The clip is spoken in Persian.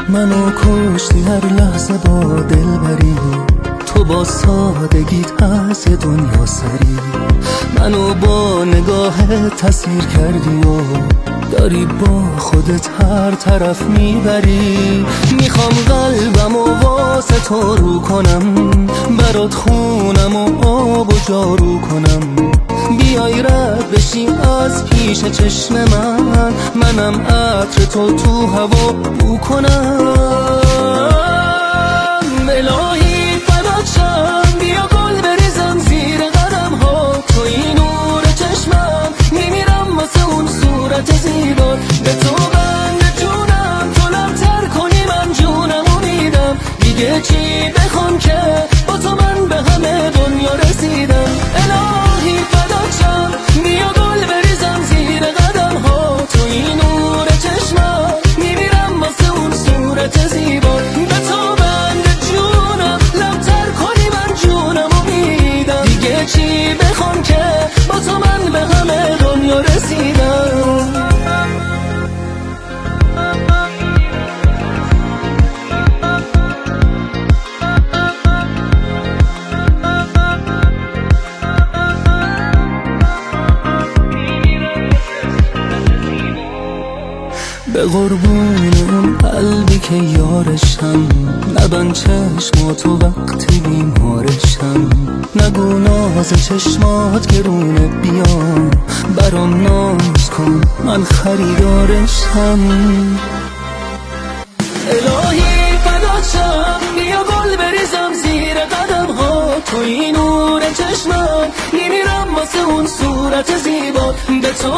منو کشتی هر لحظه با دلبری، تو با سادگیت از دنیا سری. منو با نگاهت تسیر کردی و داری با خودت هر طرف میبری. میخوام قلبم و واسه تو رو کنم، برات خونم و آب و جارو کنم. بیای رد بشی از پیش چشم من، منم عطر تو هوا بو کنم. الهی فدات شم، بیا گل بریزم زیر قدم ها. توی نور چشمم، میمیرم واسه اون صورت زیبات. به تو بند جونم، تو لبتر کنی من جونمو میدم. دیگه چی بخوام که با تو من به همه دنیا رسیدم. الهی فدات شم، بیا گل بریزم زیر قدم ها. توی نور چشمم، میمیرم واسه اون صورت زیبات. به تو بند جونم، لبتر کنی من جونمو میدم. دیگه چی بخوام که با تو من به همه دنیا رسیدم. به قربون اون قلبی که یارشم، نبند چشماتو وقتی بیمارشم. نگو ناز چشمات گرونه، بیا برام ناز کن من خریدارشم. الهی فدات شم، بیا گل بریزم زیر قدم ها. توی نور چشمم، میمیرم واسه اون صورت زیبات. به تو